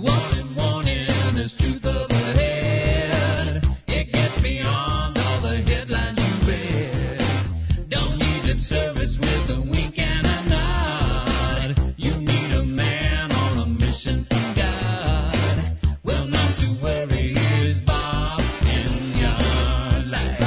Warning, warning, there's truth up ahead. It gets beyond all the headlines you read. Don't need lip service with a wink and a nod. You need a man on a mission from God. Well, not to worry, here's Bob in your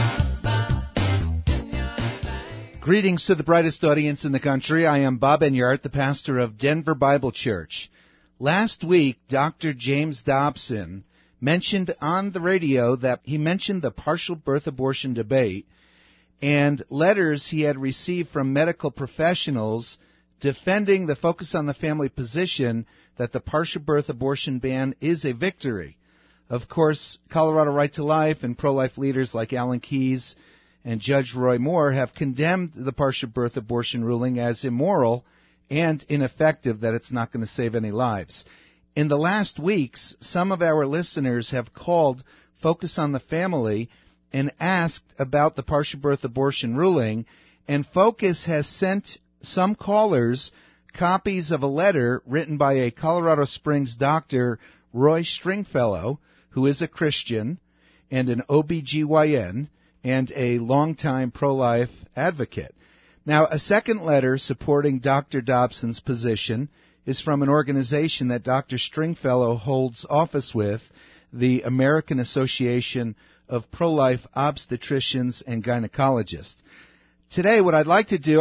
life. Greetings to the brightest audience in the country. I am Bob Enyart, the pastor of Denver Bible Church. Last week, Dr. James Dobson mentioned on the radio that he mentioned the partial birth abortion debate and letters he had received from medical professionals defending the focus on the family position that the partial birth abortion ban is a victory. Of course, Colorado Right to Life and pro-life leaders like Alan Keyes and Judge Roy Moore have condemned the partial birth abortion ruling as immoral and ineffective, that it's not going to save any lives. In the last weeks, some of our listeners have called Focus on the Family and asked about the partial birth abortion ruling, and Focus has sent some callers copies of a letter written by a Colorado Springs doctor, Roy Stringfellow, who is a Christian and an OBGYN and a longtime pro-life advocate. Now, a second letter supporting Dr. Dobson's position is from an organization that Dr. Stringfellow holds office with, the American Association of Pro-Life Obstetricians and Gynecologists. Today, what I'd like to do,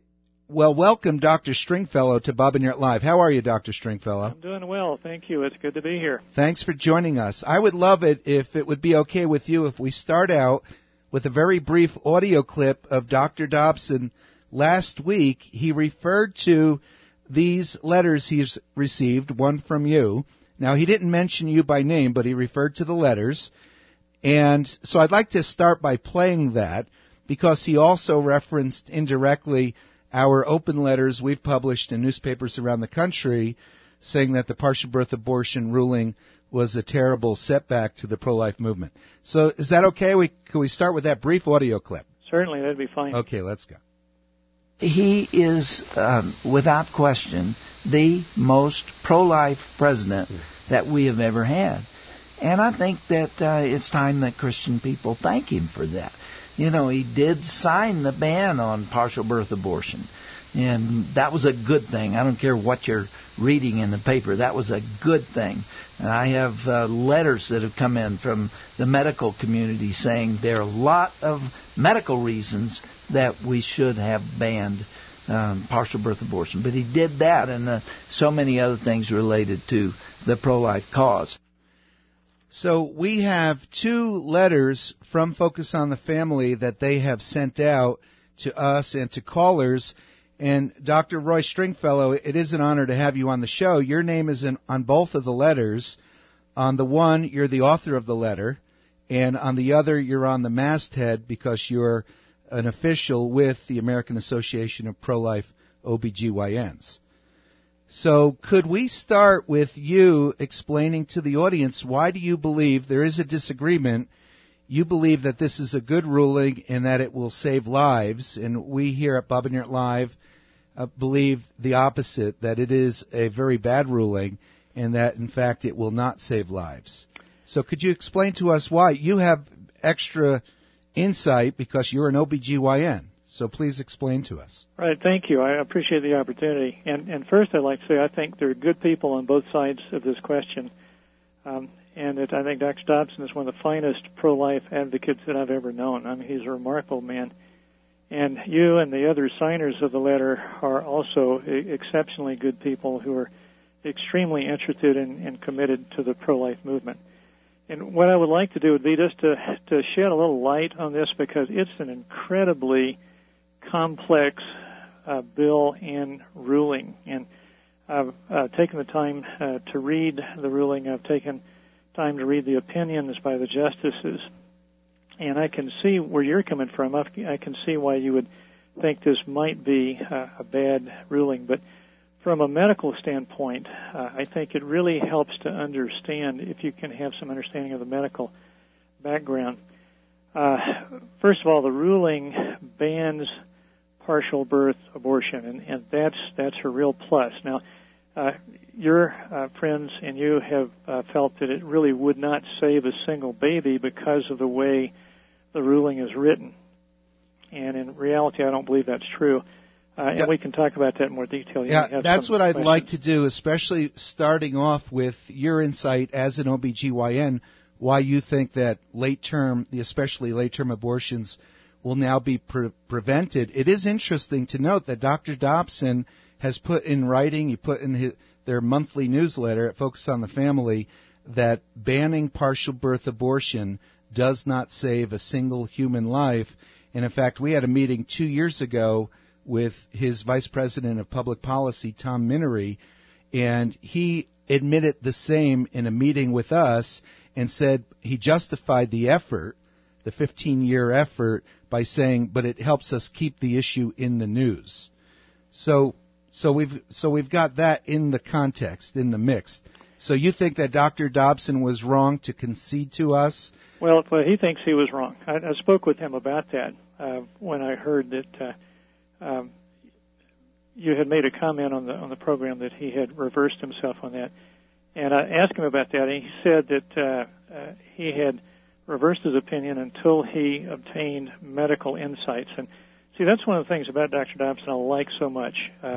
welcome Dr. Stringfellow to Bob Enyart Live. How are you, Dr. Stringfellow? I'm doing well, thank you. It's good to be here. Thanks for joining us. I would love it if it would be okay with you if we start out with a very brief audio clip of Dr. Dobson. Last week, he referred to these letters he's received, one from you. Now, he didn't mention you by name, but he referred to the letters. And so I'd like to start by playing that, because he also referenced indirectly our open letters we've published in newspapers around the country saying that the partial birth abortion ruling was a terrible setback to the pro-life movement. So is that okay? Can we start with that brief audio clip? Certainly, that'd be fine. Okay, let's go. He is, without question, the most pro-life president that we have ever had. And I think that it's time that Christian people thank him for that. You know, he did sign the ban on partial birth abortion. And that was a good thing. I don't care what you're reading in the paper. That was a good thing. And I have letters that have come in from the medical community saying there are a lot of medical reasons that we should have banned partial birth abortion. But he did that and so many other things related to the pro-life cause. So we have two letters from Focus on the Family that they have sent out to us and to callers. And Dr. Roy Stringfellow, it is an honor to have you on the show. Your name is on both of the letters. On the one, you're the author of the letter, and on the other, you're on the masthead because you're an official with the American Association of Pro-Life OBGYNs. So could we start with you explaining to the audience, why do you believe there is a disagreement? You believe that this is a good ruling and that it will save lives, and we here at Bob Enyart Live believe the opposite, that it is a very bad ruling and that, in fact, it will not save lives. So could you explain to us why? You have extra insight because you're an OBGYN, so please explain to us. Right, thank you. I appreciate the opportunity. And first I'd like to say I think there are good people on both sides of this question. I think Dr. Dobson is one of the finest pro-life advocates that I've ever known. I mean, he's a remarkable man. And you and the other signers of the letter are also exceptionally good people who are extremely interested and committed to the pro-life movement. And what I would like to do would be just to shed a little light on this, because it's an incredibly complex bill and ruling. And I've taken the time to read the ruling. I've taken time to read the opinions by the justices. And I can see where you're coming from. I can see why you would think this might be a bad ruling. But from a medical standpoint, I think it really helps to understand, if you can have some understanding of the medical background. First of all, the ruling bans partial birth abortion, and that's a real plus. Now, Your friends and you have felt that it really would not save a single baby because of the way the ruling is written. And in reality, I don't believe that's true. And we can talk about that in more detail. That's what I'd like to do, especially starting off with your insight as an OBGYN, why you think that especially late-term abortions will now be prevented. It is interesting to note that Dr. Dobson has put in writing, he put in their monthly newsletter at Focus on the Family, that banning partial birth abortion does not save a single human life. And in fact, we had a meeting 2 years ago with his Vice President of Public Policy, Tom Minery, and he admitted the same in a meeting with us and said he justified the effort, the 15-year effort, by saying, but it helps us keep the issue in the news. So we've got that in the context, in the mix. So you think that Dr. Dobson was wrong to concede to us? Well, he thinks he was wrong. I spoke with him about that when I heard that you had made a comment on the program that he had reversed himself on that. And I asked him about that, and he said that he had reversed his opinion until he obtained medical insights. And see, that's one of the things about Dr. Dobson I like so much.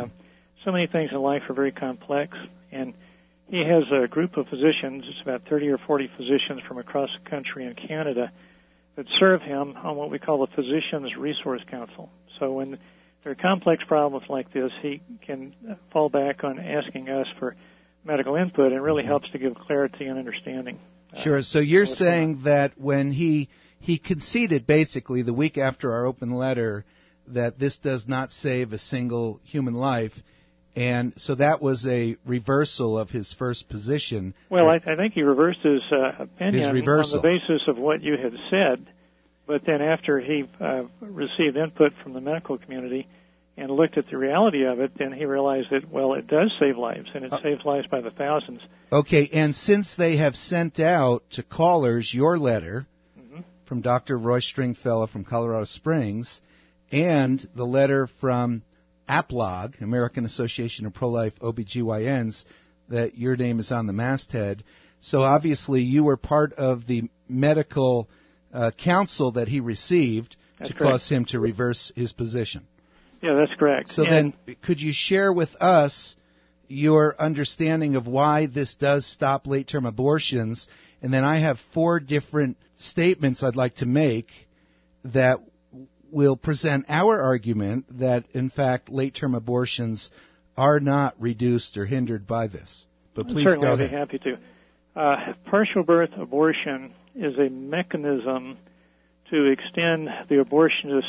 So many things in life are very complex, and he has a group of physicians, it's about 30 or 40 physicians from across the country and Canada, that serve him on what we call the Physicians Resource Council. So when there are complex problems like this, he can fall back on asking us for medical input, and it really helps to give clarity and understanding. Sure. So you're saying that when he conceded basically the week after our open letter that this does not save a single human life, and so that was a reversal of his first position. Well, I think he reversed his opinion on the basis of what you had said, but then after he received input from the medical community and looked at the reality of it, then he realized that, well, it does save lives, and it saves lives by the thousands. Okay, and since they have sent out to callers your letter from Dr. Roy Stringfellow from Colorado Springs and the letter from APLOG, American Association of Pro-Life OBGYNs, that your name is on the masthead. So obviously you were part of the medical counsel that he received to cause him to reverse his position. Yeah, that's correct. So then could you share with us your understanding of why this does stop late-term abortions? And then I have 4 different statements I'd like to make that will present our argument that, in fact, late-term abortions are not reduced or hindered by this. But please go ahead. Certainly, I'd be happy to. Partial birth abortion is a mechanism to extend the abortionist's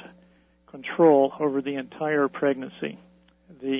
control over the entire pregnancy. The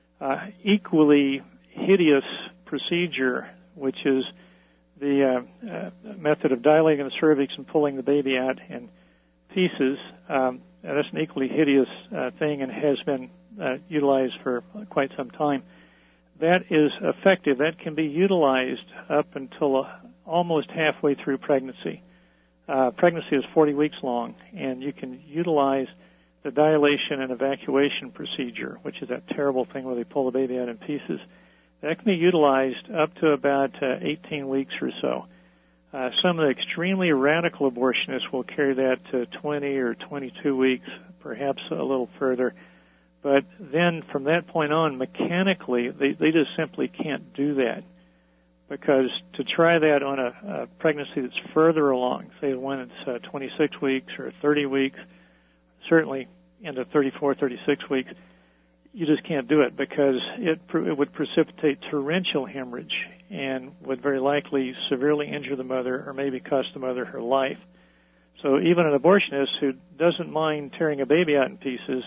equally hideous procedure, which is the method of dilating the cervix and pulling the baby out in pieces, that's an equally hideous thing and has been utilized for quite some time. That is effective. That can be utilized up until almost halfway through pregnancy. Pregnancy is 40 weeks long, and you can utilize the dilation and evacuation procedure, which is that terrible thing where they pull the baby out in pieces. That can be utilized up to about 18 weeks or so. Some of the extremely radical abortionists will carry that to 20 or 22 weeks, perhaps a little further. But then from that point on, mechanically, they just simply can't do that. Because to try that on a pregnancy that's further along, say one that's 26 weeks or 30 weeks, certainly into 34, 36 weeks, you just can't do it because it would precipitate torrential hemorrhage and would very likely severely injure the mother or maybe cost the mother her life. So even an abortionist who doesn't mind tearing a baby out in pieces,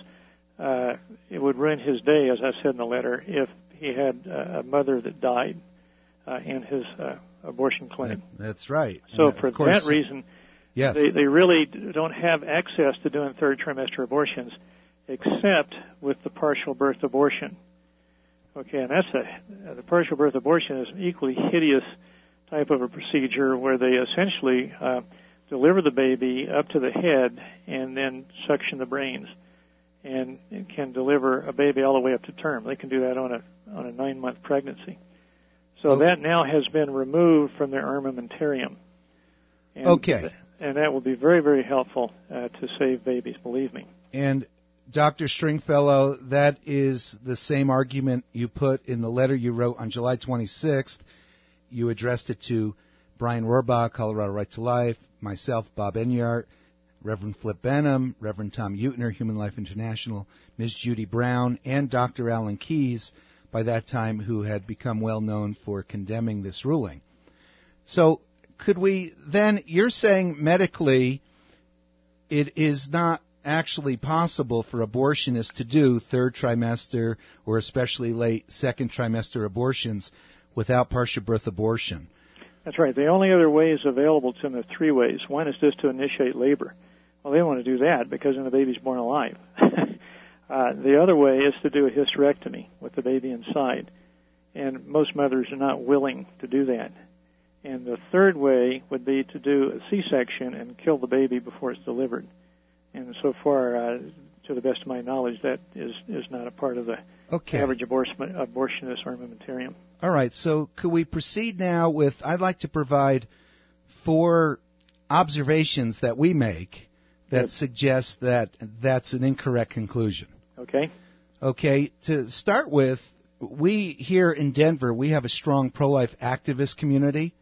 it would ruin his day, as I said in the letter, if he had a mother that died in his abortion clinic. That's right. So for that reason, yes, they really don't have access to doing third trimester abortions except with the partial birth abortion. Okay, and that's the partial birth abortion is an equally hideous type of a procedure where they essentially deliver the baby up to the head and then suction the brains. and can deliver a baby all the way up to term. They can do that on a 9-month pregnancy. So that now has been removed from their armamentarium. And, okay. And that will be very, very helpful to save babies, believe me. And Dr. Stringfellow, that is the same argument you put in the letter you wrote on July 26th. You addressed it to Brian Rohrbach, Colorado Right to Life, myself, Bob Enyart, Reverend Flip Benham, Reverend Tom Eutner, Human Life International, Ms. Judy Brown, and Dr. Alan Keyes, by that time, who had become well known for condemning this ruling. So could we then, you're saying medically it is not actually possible for abortionists to do third trimester or especially late second trimester abortions without partial birth abortion. That's right. The only other ways available to them are 3 ways. One is just to initiate labor. Well, they don't want to do that because then the baby's born alive. The other way is to do a hysterectomy with the baby inside, and most mothers are not willing to do that. And the third way would be to do a C-section and kill the baby before it's delivered. And so far, to the best of my knowledge, that is not a part of the average abortionist armamentarium. All right, so could we proceed now with, I'd like to provide 4 observations that we make that suggest that that's an incorrect conclusion. Okay. Okay, to start with, we here in Denver, we have a strong pro-life activist community,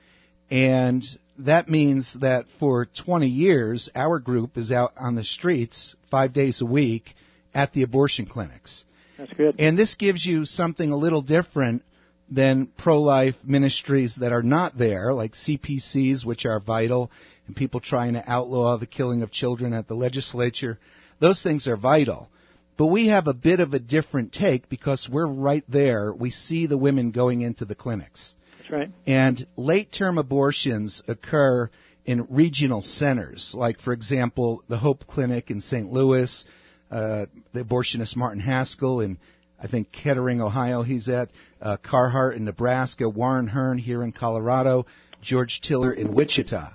and that means that for 20 years, our group is out on the streets 5 days a week at the abortion clinics. That's good. And this gives you something a little different than pro-life ministries that are not there, like CPCs, which are vital, and people trying to outlaw the killing of children at the legislature. Those things are vital. But we have a bit of a different take because we're right there. We see the women going into the clinics. That's right. And late-term abortions occur in regional centers, like, for example, the Hope Clinic in St. Louis, the abortionist Martin Haskell in, I think, Kettering, Ohio, he's at, Carhart in Nebraska, Warren Hearn here in Colorado, George Tiller in Wichita.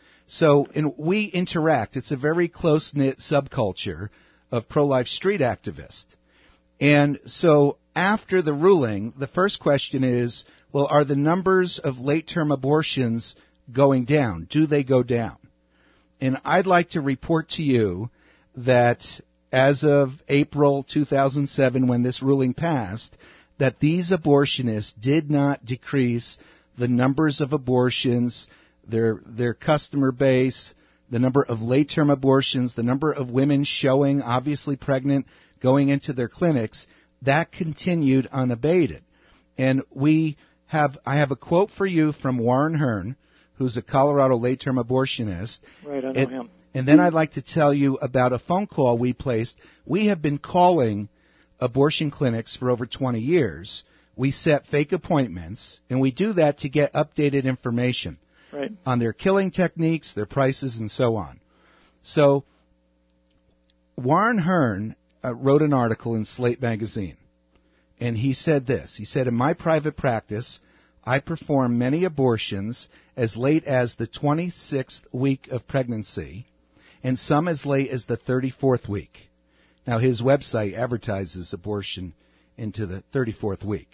So we interact. It's a very close-knit subculture of pro-life street activists. And so after the ruling, the first question is, well, are the numbers of late-term abortions going down? Do they go down? And I'd like to report to you that as of April 2007, when this ruling passed, that these abortionists did not decrease the numbers of abortions, their customer base, the number of late-term abortions, the number of women showing obviously pregnant going into their clinics. That continued unabated. And I have a quote for you from Warren Hearn, who's a Colorado late-term abortionist. Right, I know him. And then I'd like to tell you about a phone call we placed. We have been calling abortion clinics for over 20 years. We set fake appointments, and we do that to get updated information on their killing techniques, their prices, and so on. So Warren Hearn wrote an article in Slate magazine, and he said this. He said, in my private practice, I perform many abortions as late as the 26th week of pregnancy, and some as late as the 34th week. Now, his website advertises abortion into the 34th week.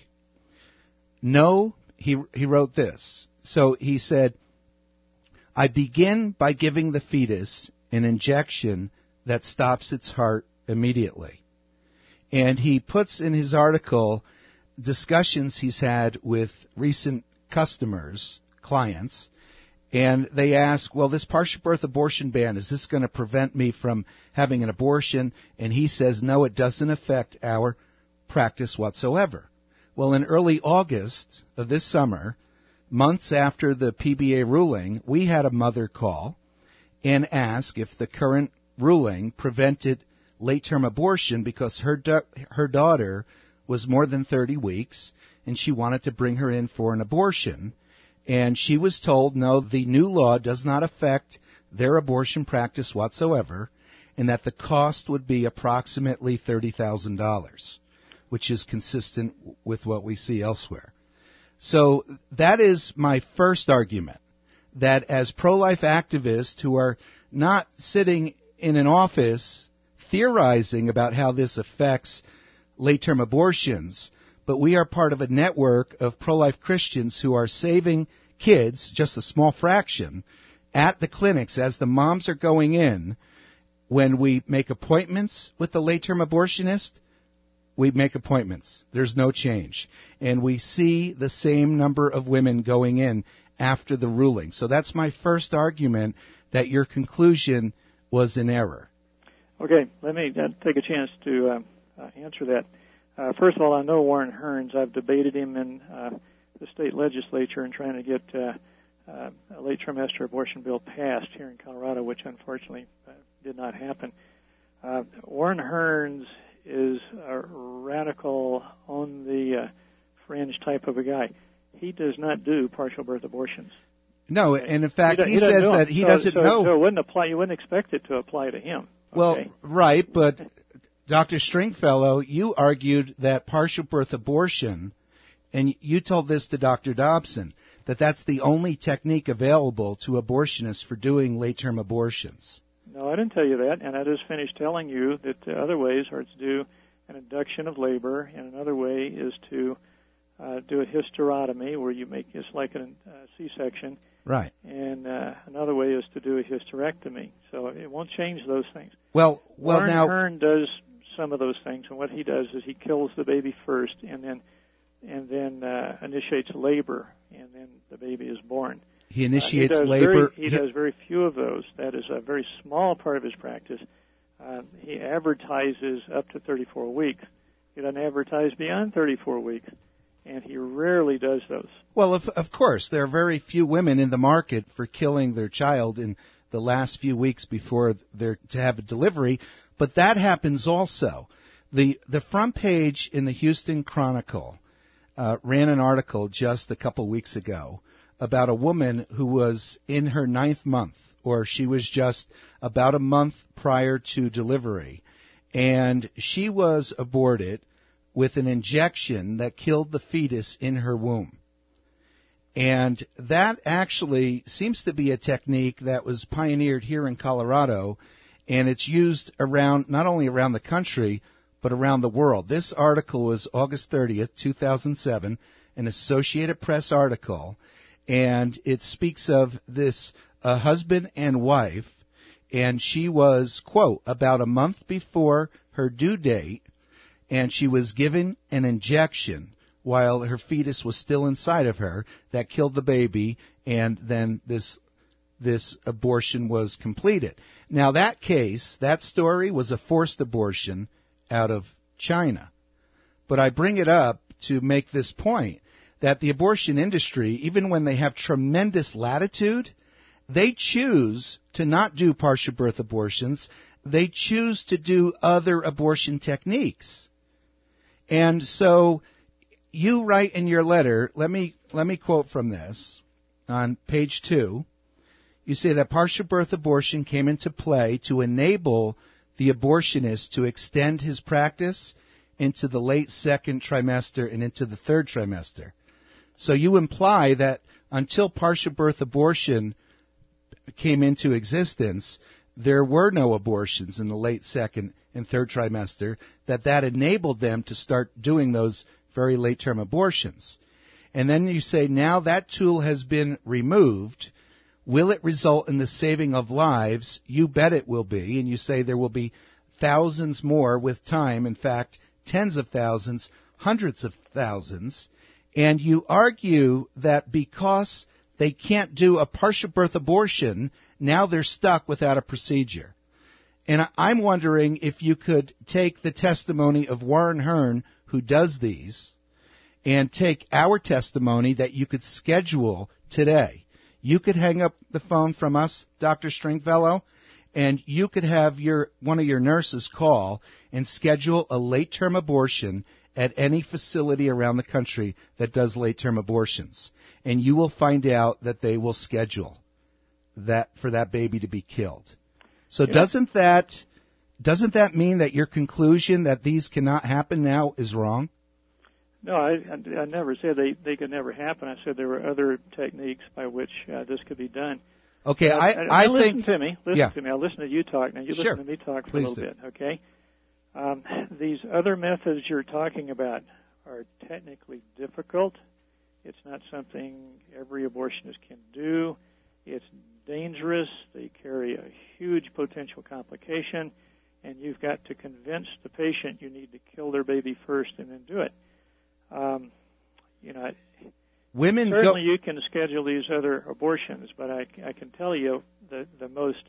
No, he wrote this. So he said, I begin by giving the fetus an injection that stops its heart immediately. And he puts in his article discussions he's had with recent customers, clients, and they ask, well, this partial birth abortion ban, is this going to prevent me from having an abortion? And he says, no, it doesn't affect our practice whatsoever. Well, in early August of this summer, months after the PBA ruling, we had a mother call and ask if the current ruling prevented late-term abortion because her daughter was more than 30 weeks and she wanted to bring her in for an abortion. And she was told, no, the new law does not affect their abortion practice whatsoever, and that the cost would be approximately $30,000, which is consistent with what we see elsewhere. So that is my first argument, that as pro-life activists who are not sitting in an office theorizing about how this affects late-term abortions, but we are part of a network of pro-life Christians who are saving kids, just a small fraction, at the clinics as the moms are going in. When we make appointments with the late-term abortionist, we make appointments. There's no change. And we see the same number of women going in after the ruling. So that's my first argument, that your conclusion was in error. Okay, let me take a chance to answer that. First of all, I know Warren Hearns. I've debated him in the state legislature in trying to get a late trimester abortion bill passed here in Colorado, which unfortunately did not happen. Warren Hearns is a radical, on the fringe type of a guy. He does not do partial birth abortions. No, and in fact, he says that he doesn't know. So it wouldn't apply. You wouldn't expect it to apply to him. Well, okay? right, but Dr. Stringfellow, you argued that partial birth abortion, and you told this to Dr. Dobson, that that's the only technique available to abortionists for doing late-term abortions. No, I didn't tell you that, and I just finished telling you that other ways are to do an induction of labor, and another way is to do a hysterotomy, where you make it's like a C-section. Right. And another way is to do a hysterectomy. So it won't change those things. Well, Warren now Hearn does some of those things, and what he does is he kills the baby first, and then initiates labor, and then the baby is born. He initiates labor. He does very few of those. That is a very small part of his practice. He advertises up to 34 weeks. He doesn't advertise beyond 34 weeks, and he rarely does those. Well, of course, there are very few women in the market for killing their child in the last few weeks before they're to have a delivery, but that happens also. The front page in the Houston Chronicle ran an article just a couple weeks ago about a woman who was in her 9th month, or she was just about a month prior to delivery, and she was aborted with an injection that killed the fetus in her womb. And that actually seems to be a technique that was pioneered here in Colorado, and it's used around, not only around the country, but around the world. This article was August 30th, 2007, an Associated Press article, and it speaks of this husband and wife, and she was, quote, about a month before her due date, and she was given an injection while her fetus was still inside of her that killed the baby, and then this abortion was completed. Now that case, that story was a forced abortion out of China. But I bring it up to make this point, that the abortion industry, even when they have tremendous latitude, they choose to not do partial birth abortions. They choose to do other abortion techniques. And so you write in your letter, let me quote from this on page 2. You say that partial birth abortion came into play to enable the abortionist to extend his practice into the late 2nd trimester and into the 3rd trimester. So you imply that until partial birth abortion came into existence, there were no abortions in the late 2nd and 3rd trimester, that enabled them to start doing those very late-term abortions. And then you say now that tool has been removed. Will it result in the saving of lives? You bet it will be. And you say there will be thousands more with time. In fact, tens of thousands, hundreds of thousands. And you argue that because they can't do a partial birth abortion, now they're stuck without a procedure. And I'm wondering if you could take the testimony of Warren Hearn, who does these, and take our testimony that you could schedule today. You could hang up the phone from us, Dr. Stringfellow, and you could have one of your nurses call and schedule a late-term abortion at any facility around the country that does late-term abortions. And you will find out that they will schedule that for that baby to be killed. So yeah. Doesn't that mean that your conclusion that these cannot happen now is wrong? No, I never said they could never happen. I said there were other techniques by which this could be done. Okay, I think... Listen to me. Yeah. Listen to me. I'll listen to you talk. Now, you Sure. listen to me talk for Please a little do. bit, okay? These other methods you're talking about are technically difficult. It's not something every abortionist can do. It's dangerous. They carry a huge potential complication, and you've got to convince the patient you need to kill their baby first and then do it. Women certainly you can schedule these other abortions, but I can tell you the most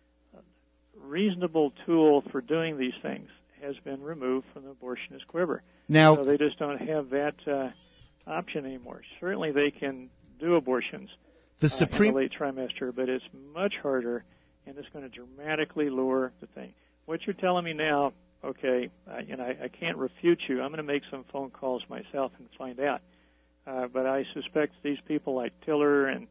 reasonable tool for doing these things has been removed from the abortionist quiver. Now, so they just don't have that option anymore. Certainly they can do abortions in the late trimester, but it's much harder, and it's going to dramatically lower the thing. What you're telling me now, okay, I can't refute you. I'm going to make some phone calls myself and find out. But I suspect these people like Tiller and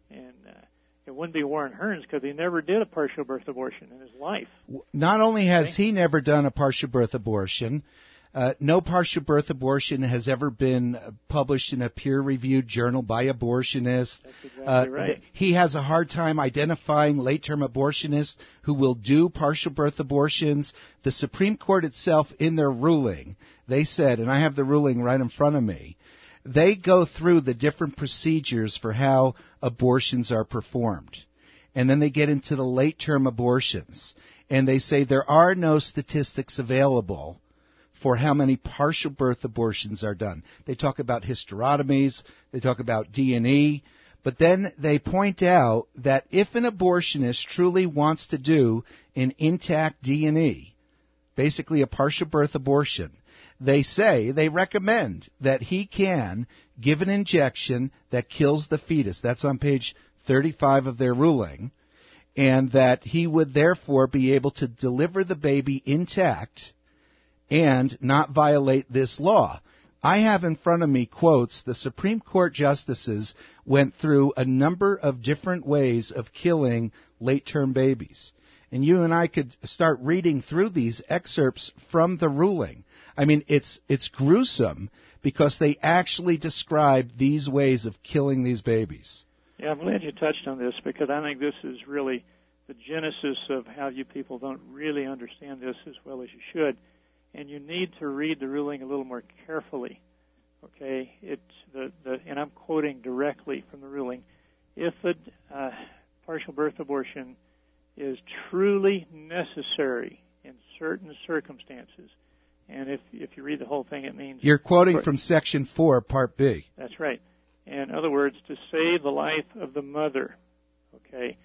it wouldn't be Warren Hearns because he never did a partial birth abortion in his life. Not only has he never done a partial birth abortion, no partial birth abortion has ever been published in a peer-reviewed journal by abortionists. That's exactly right. He has a hard time identifying late-term abortionists who will do partial birth abortions. The Supreme Court itself, in their ruling, they said, and I have the ruling right in front of me, they go through the different procedures for how abortions are performed. And then they get into the late-term abortions. And they say there are no statistics available for how many partial birth abortions are done. They talk about hysterotomies. They talk about D&E. But then they point out that if an abortionist truly wants to do an intact D&E, basically a partial birth abortion, they recommend that he can give an injection that kills the fetus. That's on page 35 of their ruling. And that he would therefore be able to deliver the baby intact and not violate this law. I have in front of me quotes. The Supreme Court justices went through a number of different ways of killing late-term babies. And you and I could start reading through these excerpts from the ruling. I mean, it's gruesome because they actually describe these ways of killing these babies. Yeah, I'm glad you touched on this because I think this is really the genesis of how you people don't really understand this as well as you should. And you need to read the ruling a little more carefully. Okay, and I'm quoting directly from the ruling. If a partial birth abortion is truly necessary in certain circumstances, and if you read the whole thing, it means... You're quoting from Section 4, Part B. That's right. In other words, to save the life of the mother. Okay?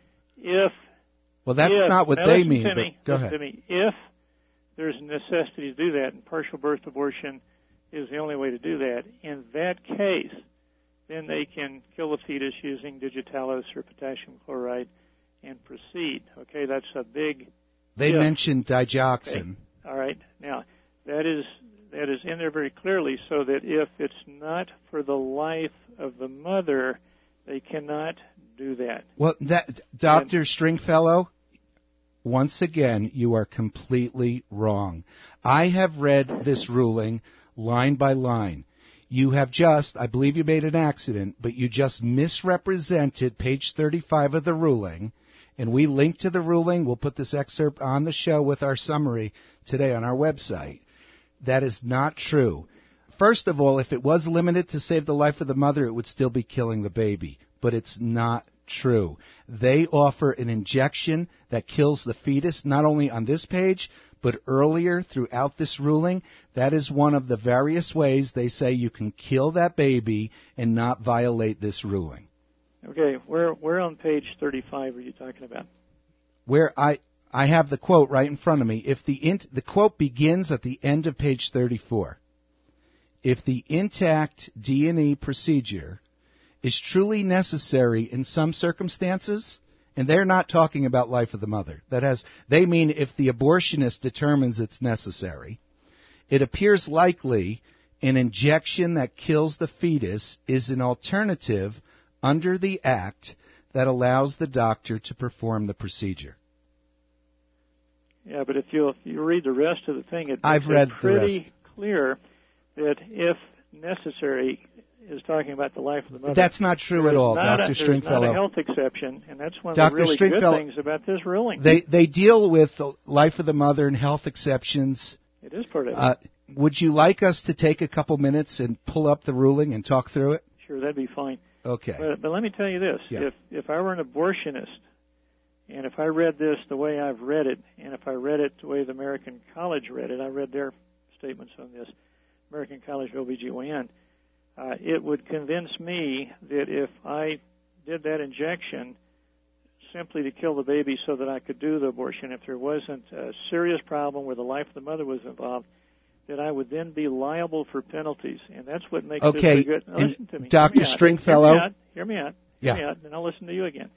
Well, that's not what they mean, but go ahead. To me. If there's a necessity to do that, and partial birth abortion is the only way to do that, in that case, then they can kill the fetus using digitalis or potassium chloride and proceed. Okay, that's a big... They mentioned digoxin. Okay. All right. Now, that is in there very clearly so that if it's not for the life of the mother, they cannot do that. Well, Dr. Stringfellow, once again, you are completely wrong. I have read this ruling line by line. You have I believe you made an accident, but you just misrepresented page 35 of the ruling, and we link to the ruling. We'll put this excerpt on the show with our summary today on our website. That is not true. First of all, if it was limited to save the life of the mother, it would still be killing the baby. But it's not true. They offer an injection that kills the fetus, not only on this page, but earlier throughout this ruling. That is one of the various ways they say you can kill that baby and not violate this ruling. Okay, where on page 35 are you talking about? Where I have the quote right in front of me. If the quote begins at the end of page 34. If the intact D&E procedure is truly necessary in some circumstances, and they're not talking about life of the mother. They mean if the abortionist determines it's necessary, it appears likely an injection that kills the fetus is an alternative under the act that allows the doctor to perform the procedure. Yeah, but if you read the rest of the thing, it's pretty clear that if necessary, is talking about the life of the mother. That's not true at all, Dr. There's Stringfellow. not a health exception, and that's one of Dr. the really Stringfellow, good things about this ruling. They deal with the life of the mother and health exceptions. It is part of it. Would you like us to take a couple minutes and pull up the ruling and talk through it? Sure, that'd be fine. Okay. But let me tell you this. Yeah. If I were an abortionist, and if I read this the way I've read it, and if I read it the way the American College read it, I read their statements on this, American College of OBGYN, it would convince me that if I did that injection simply to kill the baby so that I could do the abortion, if there wasn't a serious problem where the life of the mother was involved, that I would then be liable for penalties. And that's what makes this a good... Now, listen to me. Dr. Stringfellow... Hear me out, and I'll listen to you again.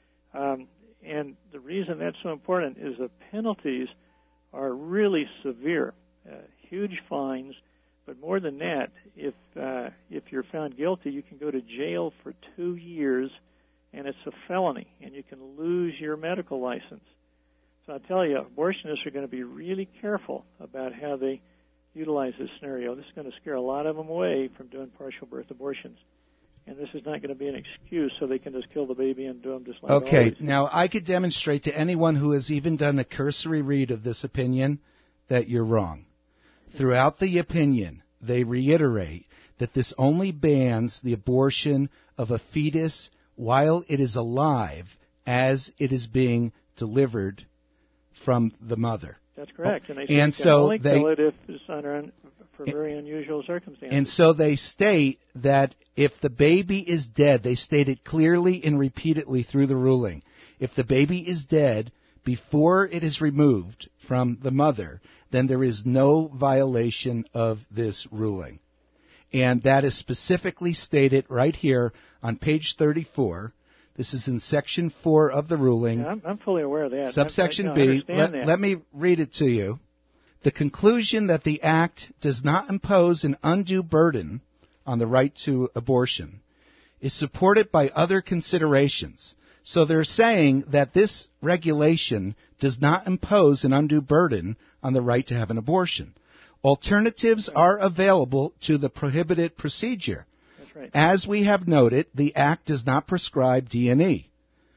And the reason that's so important is the penalties are really severe, huge fines. But more than that, if you're found guilty, you can go to jail for 2 years, and it's a felony, and you can lose your medical license. So I tell you, abortionists are going to be really careful about how they utilize this scenario. This is going to scare a lot of them away from doing partial birth abortions. And this is not going to be an excuse so they can just kill the baby and do them just like Okay, always. now I could demonstrate to anyone who has even done a cursory read of this opinion that you're wrong. Throughout the opinion, they reiterate that this only bans the abortion of a fetus while it is alive as it is being delivered from the mother. That's correct. And they and can so only they, kill it if it's for very unusual circumstances. And so they state that if the baby is dead, they state it clearly and repeatedly through the ruling, if the baby is dead before it is removed from the mother, then there is no violation of this ruling. And that is specifically stated right here on page 34. This is in Section 4 of the ruling. Yeah, I'm fully aware of that. Subsection B. Let me read it to you. The conclusion that the Act does not impose an undue burden on the right to abortion is supported by other considerations. So they're saying that this regulation does not impose an undue burden on the right to have an abortion. Alternatives are available to the prohibited procedure. That's right. As we have noted, the Act does not prescribe D&E.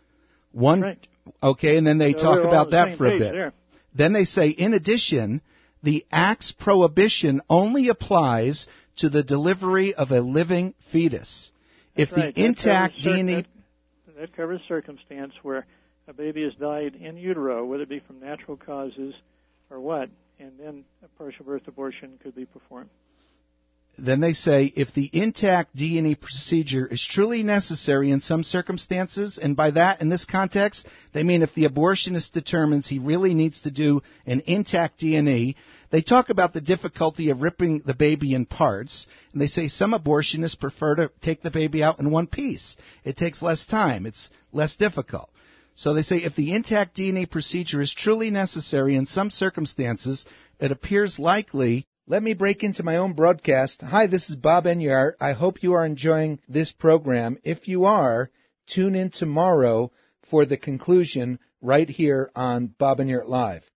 Right. Okay, and then they talk about that for a bit. There. Then they say, in addition, the Act's prohibition only applies to the delivery of a living fetus. That's if the right. intact DNA... That covers circumstance where a baby has died in utero, whether it be from natural causes or what, and then a partial birth abortion could be performed. Then they say, if the intact D&E procedure is truly necessary in some circumstances, and by that, in this context, they mean if the abortionist determines he really needs to do an intact D&E, they talk about the difficulty of ripping the baby in parts, and they say some abortionists prefer to take the baby out in one piece. It takes less time. It's less difficult. So they say if the intact D&E procedure is truly necessary in some circumstances, it appears likely. Let me break into my own broadcast. Hi, this is Bob Enyart. I hope you are enjoying this program. If you are, tune in tomorrow for the conclusion right here on Bob Enyart Live.